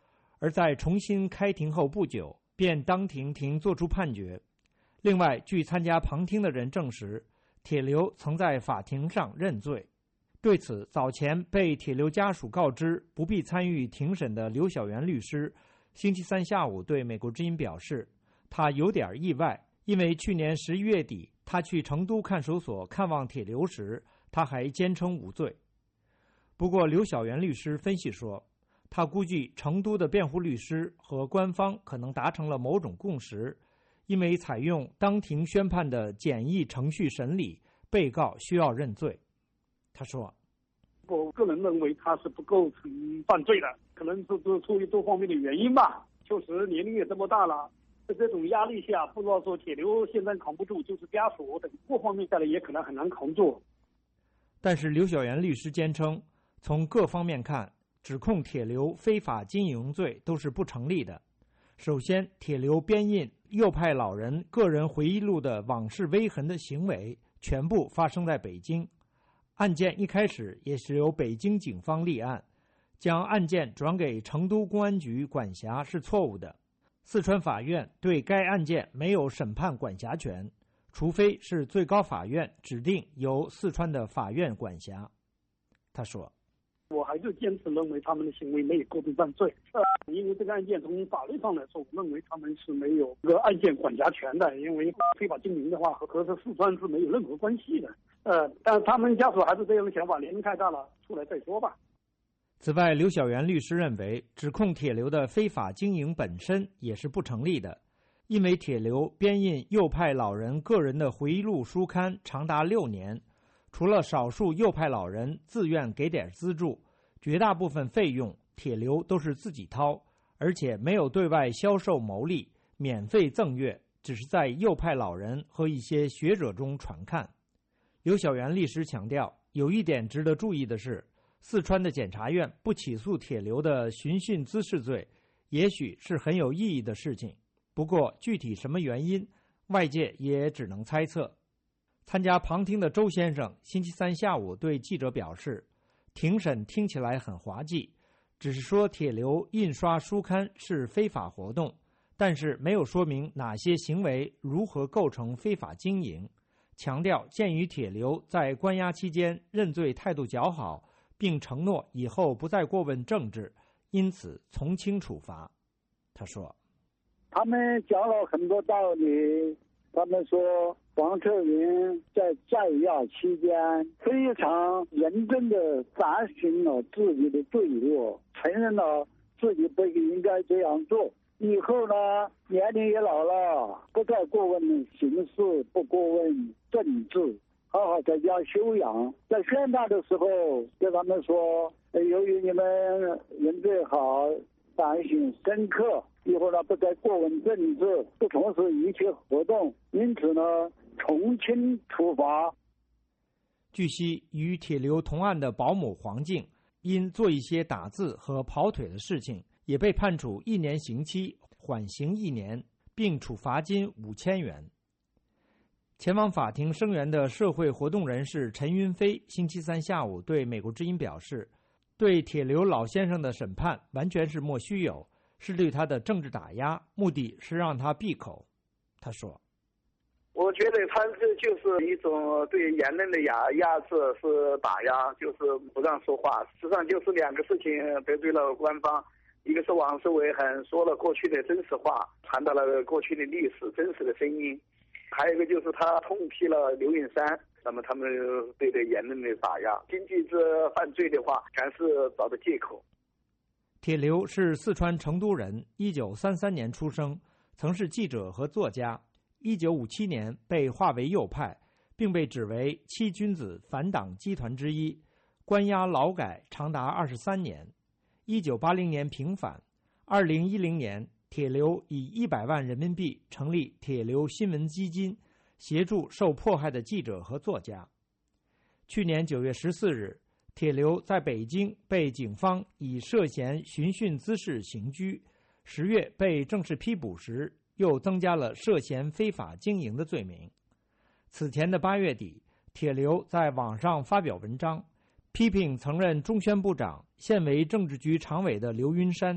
而在重新开庭后不久，便当庭作出判决。另外，据参加旁听的人证实，铁流曾在法庭上认罪。对此，早前被铁流家属告知不必参与庭审的刘晓元律师，星期三下午对美国之音表示，他有点意外，因为去年11月底他去成都看守所看望铁流时，他还坚称无罪。不过，刘晓元律师分析说，他估计成都的辩护律师和官方可能达成了某种共识，因为采用当庭宣判的简易程序审理，被告需要认罪。他说：“ 我个人认为他是不构成犯罪的，可能是出于多方面的原因吧。确实年龄也这么大了，在这种压力下，不知道说铁流现在扛不住，就是家属等各方面下来也可能很难扛住。” 但是刘晓元律师坚称，从各方面看，指控铁流非法经营罪都是不成立的。首先，铁流编印右派老人个人回忆录的往事微痕的行为全部发生在北京。案件一开始也是由北京警方立案，将案件转给成都公安局管辖是错误的。四川法院对该案件没有审判管辖权，除非是最高法院指定由四川的法院管辖。他说：“ 我还是坚持认为他们的行为没有构成犯罪，因为这个案件从法律上来说，我认为他们是没有这个案件管辖权的，因为非法经营的话和这四川是没有任何关系的。但他们家属还是这样的想法，年龄太大了，出来再说吧。” 此外，刘晓元律师认为，指控铁流的非法经营本身也是不成立的，因为铁流编印右派老人个人的回忆录书刊长达6年，除了少数右派老人自愿给点资助，绝大部分费用铁流都是自己掏，而且没有对外销售牟利，免费赠阅，只是在右派老人和一些学者中传看。刘晓元律师强调，有一点值得注意的是，四川的检察院不起诉铁流的寻衅滋事罪，也许是很有意义的事情。不过，具体什么原因，外界也只能猜测。参加旁听的周先生星期三下午对记者表示，庭审听起来很滑稽，只是说铁流印刷书刊是非法活动，但是没有说明哪些行为如何构成非法经营。强调，鉴于铁流在关押期间认罪态度较好，并承诺以后不再过问政治，因此从轻处罚。他说：“ 他们讲了很多道理，他们说王策云在押期间非常认真地反省了自己的罪恶，承认了自己不应该这样做。以后呢，年龄也老了，不再过问形事，不过问政治，好好在家休养。在宣判的时候跟他们说，由于你们人最好，反省深刻，以后呢不再过问政治，不从事一切活动，因此呢从轻处罚。” 据悉，与铁流同案的保姆黄静，因做一些打字和跑腿的事情，也被判处1年刑期，缓刑1年，并处罚金5000元。前往法庭声援的社会活动人士陈云飞星期三下午对美国之音表示，对铁流老先生的审判完全是莫须有，是对他的政治打压，目的是让他闭口。他说：“ 我觉得他这就是一种对言论的压制，是打压，就是不让说话。实际上就是2个事情得罪了官方，一个是王世伟说了过去的真实话，传达了过去的历史真实的声音，还有一个就是他痛批了刘云山，那么他们对言论的打压，经济之犯罪的话，全是找的借口。” 铁流是四川成都人，1933年出生，曾是记者和作家。1957年被划为右派，并被指为七君子反党集团之一，关押劳改长达23年。1980年平反，2010年铁流以100万人民币成立铁流新闻基金，协助受迫害的记者和作家。去年9月14日，铁流在北京被警方以涉嫌寻衅滋事刑拘，10月被正式批捕时，又增加了涉嫌非法经营的罪名。此前的8月底，铁流在网上发表文章，批评曾任中宣部长、现为政治局常委的刘云山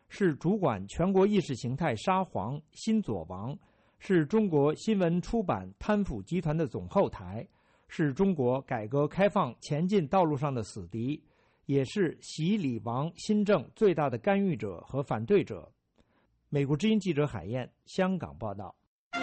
是主管全国意识形态沙皇新左王，是中国新闻出版贪腐集团的总后台，是中国改革开放前进道路上的死敌，也是习李王新政最大的干预者和反对者。美国之音记者海燕，香港报道。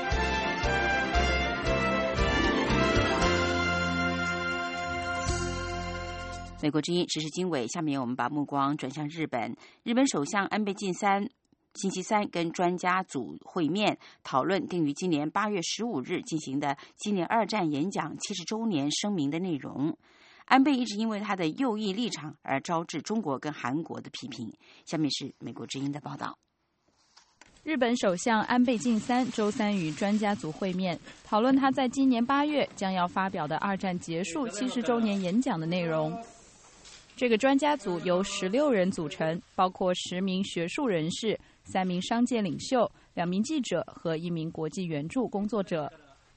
美国之音时事经纬，下面我们把目光转向日本。日本首相安倍晋三星期三跟专家组会面，讨论定于今年8月15日进行的纪念二战演讲70周年声明的内容。安倍一直因为他的右翼立场而招致中国跟韩国的批评。下面是美国之音的报道。 日本首相安倍晋三周三与专家组会面，讨论他在今年8月将要发表的二战结束70周年演讲的内容。这个专家组由16人组成，包括10名学术人士、3名商界领袖、2名记者和1名国际援助工作者。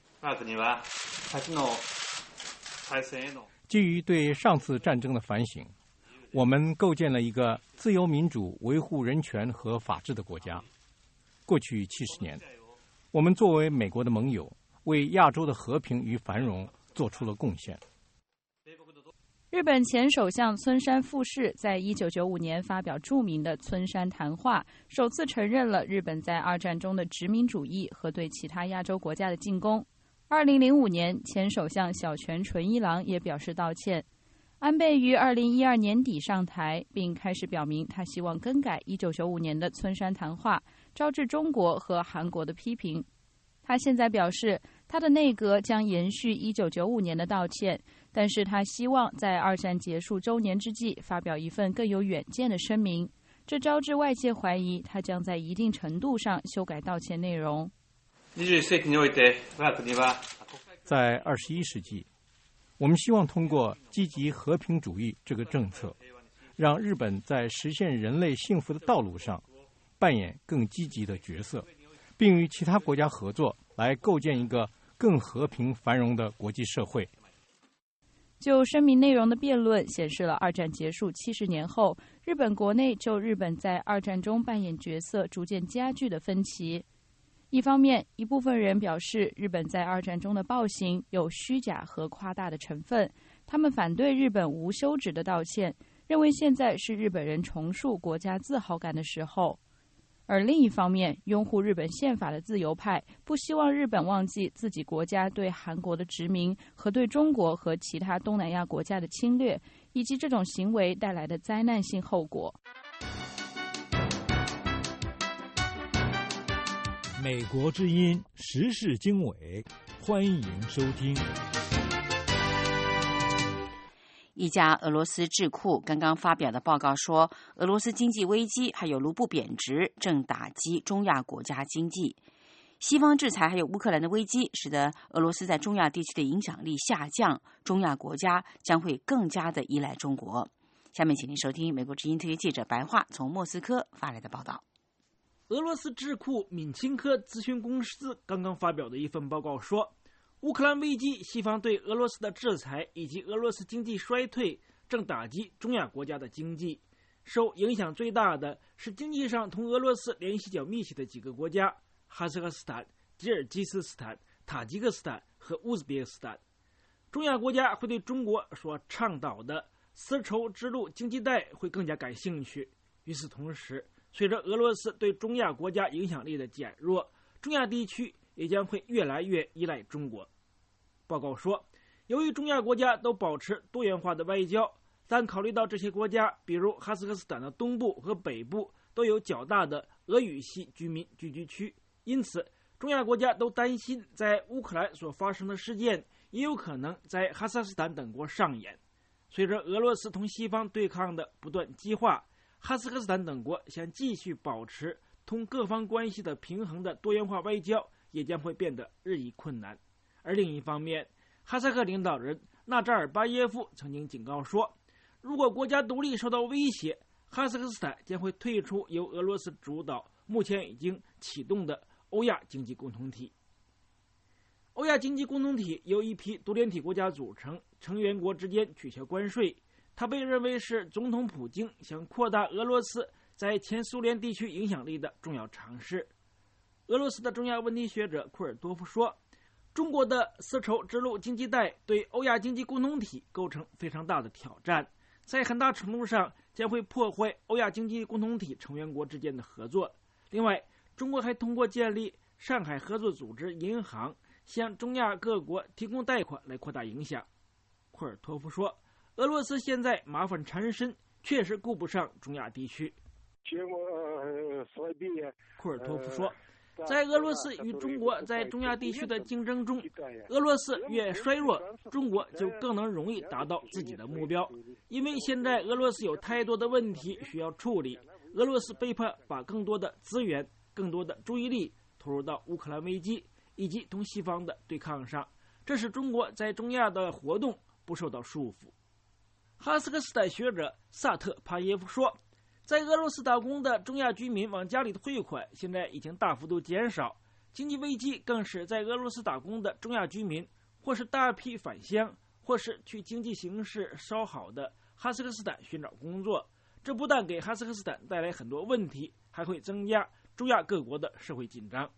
基于对上次战争的反省，我们构建了一个自由民主、维护人权和法治的国家。过去70年，我们作为美国的盟友，为亚洲的和平与繁荣做出了贡献。 日本前首相村山富市在1995年发表著名的村山谈话，首次承认了日本在二战中的殖民主义和对其他亚洲国家的进攻。2005年，前首相小泉纯一郎也表示道歉。安倍于2012年底上台，并开始表明他希望更改1995年的村山谈话，招致中国和韩国的批评。他现在表示，他的内阁将延续1995年的道歉，但是他希望在二战结束周年之际发表一份更有远见的声明，这招致外界怀疑他将在一定程度上修改道歉内容。 在21世纪，我们希望通过积极和平主义这个政策，让日本在实现人类幸福的道路上扮演更积极的角色，并与其他国家合作，来构建一个更和平繁荣的国际社会。 就声明内容的辩论显示了二战结束70年后，日本国内就日本在二战中扮演角色逐渐加剧的分歧。一方面，一部分人表示日本在二战中的暴行有虚假和夸大的成分，他们反对日本无休止的道歉，认为现在是日本人重塑国家自豪感的时候。而另一方面，拥护日本宪法的自由派不希望日本忘记自己国家对韩国的殖民和对中国和其他东南亚国家的侵略，以及这种行为带来的灾难性后果。 美国之音时事经纬，欢迎收听。 一家俄罗斯智库刚刚发表的报告说，俄罗斯经济危机还有卢布贬值正打击中亚国家经济。西方制裁还有乌克兰的危机，使得俄罗斯在中亚地区的影响力下降，中亚国家将会更加的依赖中国。下面请您收听美国之音特约记者白桦从莫斯科发来的报道。 俄罗斯智库敏钦科咨询公司刚刚发表的一份报告说，乌克兰危机、西方对俄罗斯的制裁以及俄罗斯经济衰退正打击中亚国家的经济。受影响最大的是经济上同俄罗斯联系较密切的几个国家：哈萨克斯坦、吉尔吉斯斯坦、塔吉克斯坦和乌兹别克斯坦。中亚国家会对中国所倡导的丝绸之路经济带会更加感兴趣。与此同时，随着俄罗斯对中亚国家影响力的减弱，中亚地区也将会越来越依赖中国。报告说，由于中亚国家都保持多元化的外交，但考虑到这些国家，比如哈萨克斯坦的东部和北部都有较大的俄语系居民聚居区，因此中亚国家都担心在乌克兰所发生的事件也有可能在哈萨克斯坦等国上演。随着俄罗斯同西方对抗的不断激化，哈萨克斯坦等国想继续保持同各方关系的平衡的多元化外交也将会变得日益困难。而另一方面，哈萨克领导人纳扎尔巴耶夫曾经警告说，如果国家独立受到威胁，哈萨克斯坦将会退出由俄罗斯主导、目前已经启动的欧亚经济共同体。欧亚经济共同体由一批独联体国家组成，成员国之间取消关税。它被认为是总统普京想扩大俄罗斯在前苏联地区影响力的重要尝试。俄罗斯的中亚问题学者库尔多夫说，中国的丝绸之路经济带对欧亚经济共同体构成非常大的挑战，在很大程度上将会破坏欧亚经济共同体成员国之间的合作。另外，中国还通过建立上海合作组织银行向中亚各国提供贷款来扩大影响。库尔托夫说，俄罗斯现在麻烦缠身，确实顾不上中亚地区。库尔托夫说，在俄罗斯与中国在中亚地区的竞争中，俄罗斯越衰弱，中国就更能容易达到自己的目标。因为现在俄罗斯有太多的问题需要处理，俄罗斯被迫把更多的资源、更多的注意力投入到乌克兰危机以及同西方的对抗上，这使中国在中亚的活动不受到束缚。哈萨克斯坦学者萨特帕耶夫说，在俄罗斯打工的中亚居民往家里的汇款现在已经大幅度减少，经济危机更使在俄罗斯打工的中亚居民或是大批返乡，或是去经济形势稍好的哈萨克斯坦寻找工作。这不但给哈萨克斯坦带来很多问题，还会增加中亚各国的社会紧张。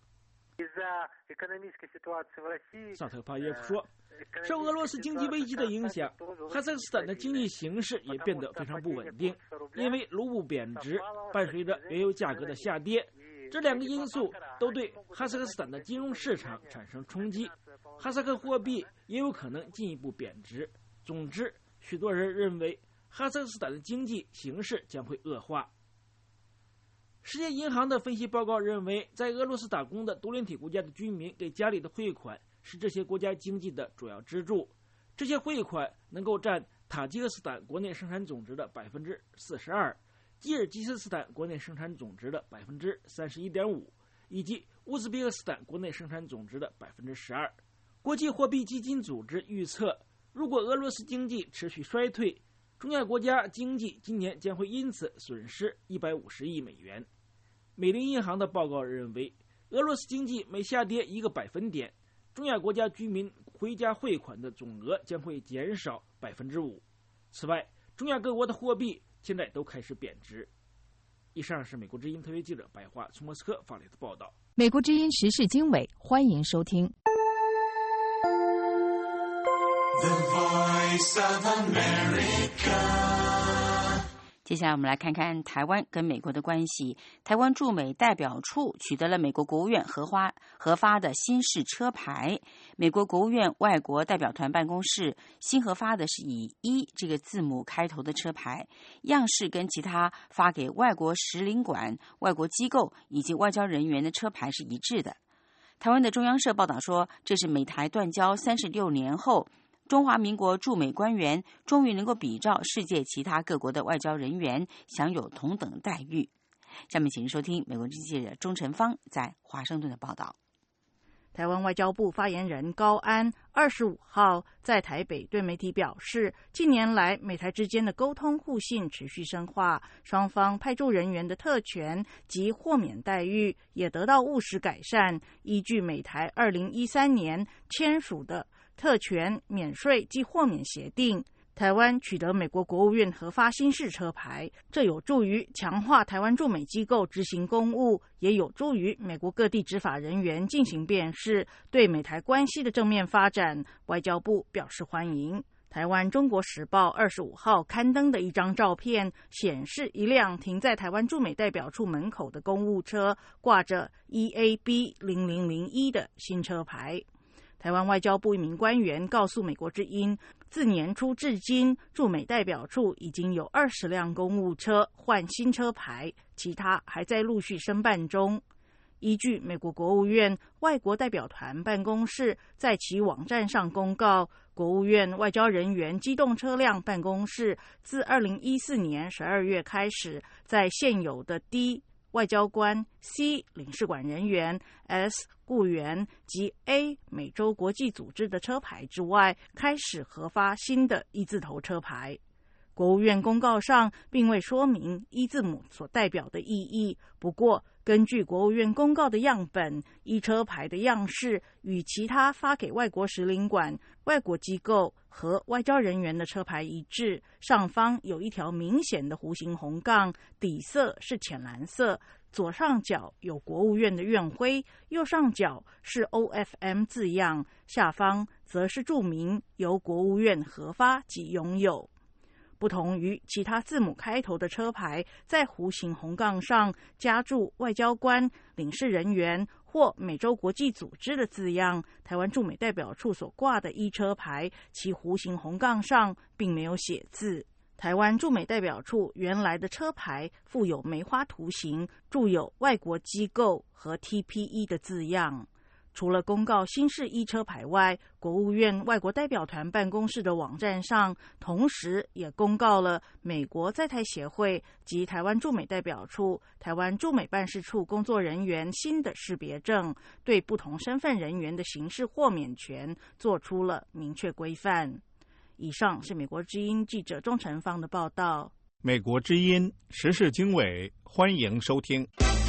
萨特帕耶夫说，受俄罗斯经济危机的影响，哈萨克斯坦的经济形势也变得非常不稳定，因为卢布贬值，伴随着原油价格的下跌，这两个因素都对哈萨克斯坦的金融市场产生冲击，哈萨克货币也有可能进一步贬值。总之，许多人认为哈萨克斯坦的经济形势将会恶化。世界银行的分析报告认为，在俄罗斯打工的多邻体国家的居民给家里的汇款是这些国家经济的主要支柱，这些汇款能够占塔吉克斯坦国内生产总值的 42%， 吉尔吉斯斯坦国内生产总值的 31.5%， 以及乌兹别克斯坦国内生产总值的 12%。 国际货币基金组织预测，如果俄罗斯经济持续衰退，中亚国家经济今年将会因此损失150亿美元。美林银行的报告认为，俄罗斯经济每下跌1个百分点，中亚国家居民回家汇款的总额将会减少 5%。 此外，中亚各国的货币现在都开始贬值。以上是美国之音特约记者白桦从莫斯科发来的报道。 美国之音时事经纬，欢迎收听。 The Voice of America。接下来我们来看看台湾跟美国的关系。台湾驻美代表处取得了美国国务院核发的新式车牌。美国国务院外国代表团办公室新核发的是以1这个字母开头的车牌，样式跟其他发给外国使领馆、外国机构以及外交人员的车牌是一致的。台湾的中央社报道说，这是美台断交36年后，中华民国驻美官员终于能够比照世界其他各国的外交人员享有同等待遇。下面请收听美国之音记者钟晨芳在华盛顿的报道。 台湾外交部发言人高安25号在台北对媒体表示，近年来美台之间的沟通互信持续深化，双方派驻人员的特权及豁免待遇也得到务实改善。依据美台2013年签署的特权免税及豁免协定，台湾取得美国国务院核发新式车牌，这有助于强化台湾驻美机构执行公务，也有助于美国各地执法人员进行辨识，对美台关系的正面发展，外交部表示欢迎。台湾《中国时报》25号刊登的一张照片显示，一辆停在台湾驻美代表处门口的公务车挂着 EAB0001 的新车牌。台湾外交部一名官员告诉美国之音，自年初至今，驻美代表处已经有20辆公务车换新车牌，其他还在陆续申办中。依据美国国务院外国代表团办公室在其网站上公告，国务院外交人员机动车辆办公室自2014年12月开始，在现有的 D 外交官、C 领事馆人员、S 雇员及 A 美洲国际组织的车牌之外，开始核发新的一字头车牌。国务院公告上并未说明一字母所代表的意义，不过根据国务院公告的样本，衣车牌的样式与其他发给外国使领馆、外国机构和外交人员的车牌一致，上方有一条明显的弧形红杠，底色是浅蓝色，左上角有国务院的院徽，右上角是 OFM 字样，下方则是注明由国务院核发及拥有。不同于其他字母开头的车牌，在弧形红杠上加注外交官、领事人员或美洲国际组织的字样，台湾驻美代表处所挂的衣车牌，其弧形红杠上并没有写字。台湾驻美代表处原来的车牌附有梅花图形，注有外国机构和 TPE 的字样。除了公告新式衣车牌外，国务院外国代表团办公室的网站上，同时也公告了美国在台协会及台湾驻美代表处、台湾驻美办事处工作人员新的识别证，对不同身份人员的刑事豁免权做出了明确规范。以上是美国之音记者钟成芳的报道。 美国之音时事经纬，欢迎收听。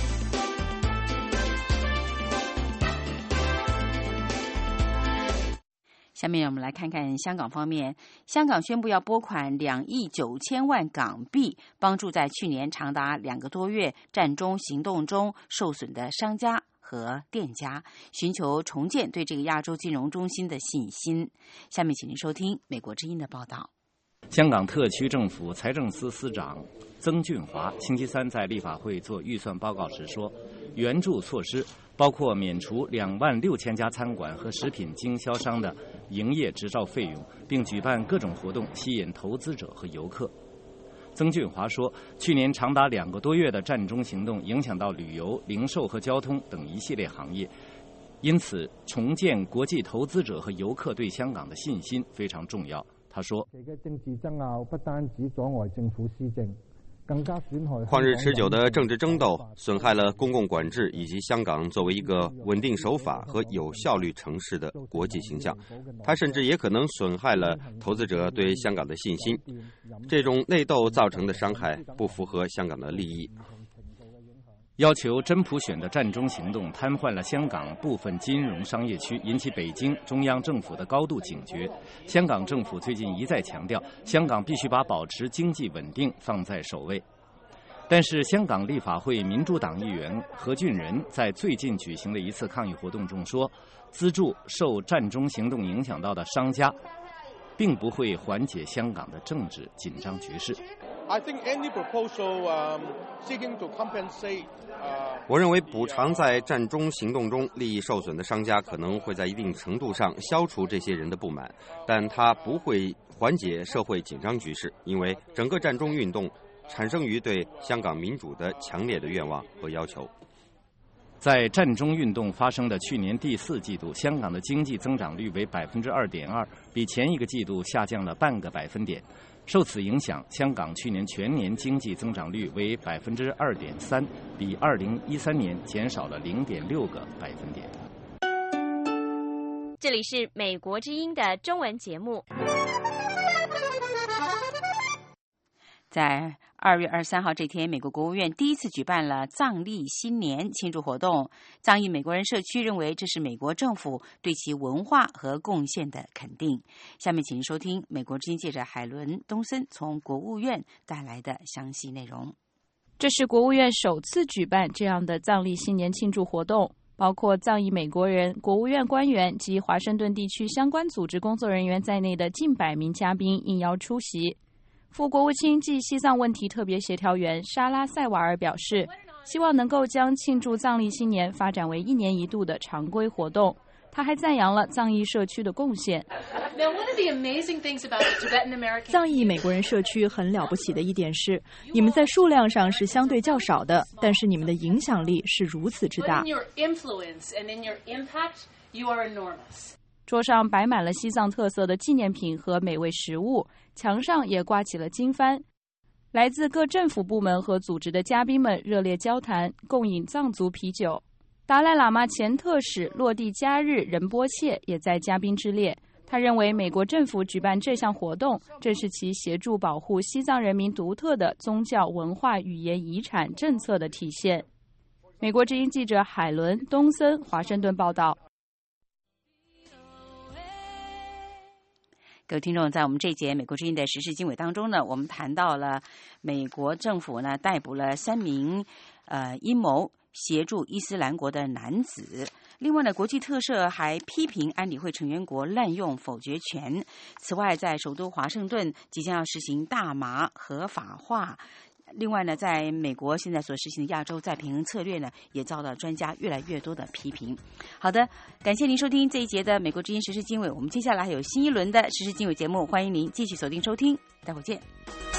下面我们来看看香港方面。香港宣布要拨款2亿9千万港币，帮助在去年长达2个多月战中行动中受损的商家和店家，寻求重建对这个亚洲金融中心的信心。下面请您收听美国之音的报道。 香港特区政府财政司司长曾俊华星期三在立法会做预算报告时说，援助措施包括免除26000家餐馆和食品经销商的营业执照费用，并举办各种活动吸引投资者和游客。曾俊华说，去年长达2个多月的战中行动影响到旅游、零售和交通等一系列行业，因此重建国际投资者和游客对香港的信心非常重要。他说， 政治爭拗不單止阻礙政府施政，更加損害。 旷日持久的政治争斗损害了公共管制以及香港作为一个稳定守法和有效率城市的国际形象。它甚至也可能损害了投资者对香港的信心。这种内斗造成的伤害不符合香港的利益。 要求真普选的战中行动瘫痪了香港部分金融商业区，引起北京中央政府的高度警觉。香港政府最近一再强调，香港必须把保持经济稳定放在首位。但是香港立法会民主党议员何俊仁在最近举行的一次抗议活动中说，资助受战中行动影响到的商家并不会缓解香港的政治紧张局势。 我认为补偿在战中行动中利益受损的商家可能会在一定程度上消除这些人的不满，但它不会缓解社会紧张局势，因为整个战中运动产生于对香港民主的强烈的愿望和要求。 在战中运动发生的去年第4季度，香港的经济增长率为 2.2%， 比前一个季度下降了0.5个百分点。受此影响，香港去年全年经济增长率为 2.3%， 比2013年减少了0.6个百分点。 这里是美国之音的中文节目。 在2月23号这天，美国国务院第一次举办了藏历新年庆祝活动。藏裔美国人社区认为这是美国政府对其文化和贡献的肯定。下面请您收听美国之音记者海伦东森从国务院带来的详细内容。 这是国务院首次举办这样的藏历新年庆祝活动，包括藏裔美国人、国务院官员及华盛顿地区相关组织工作人员在内的近100名嘉宾应邀出席。副国务卿暨西藏问题特别协调员沙拉塞瓦尔表示，希望能够将庆祝藏历新年发展为1年1度的常规活动。他还赞扬了藏裔社区的贡献。 藏裔美国人社区很了不起的一点是，你们在数量上是相对较少的，但是你们的影响力是如此之大。 桌上摆满了西藏特色的纪念品和美味食物，墙上也挂起了经幡。来自各政府部门和组织的嘉宾们热烈交谈，共饮藏族啤酒。达赖喇嘛前特使落地加日仁波切也在嘉宾之列。他认为美国政府举办这项活动，正是其协助保护西藏人民独特的宗教文化语言遗产政策的体现。 美国之音记者海伦·东森华盛顿报道。 各位听众，在我们这一节美国之音的时事经纬当中呢，我们谈到了美国政府呢逮捕了3名阴谋协助伊斯兰国的男子。另外呢，国际特赦还批评安理会成员国滥用否决权。此外，在首都华盛顿即将要实行大麻合法化。另外呢，在美国现在所实行的亚洲再平衡策略呢，也遭到专家越来越多的批评。好的，感谢您收听这一节的美国之音时事经纬，我们接下来还有新一轮的时事经纬节目，欢迎您继续锁定收听，待会儿见。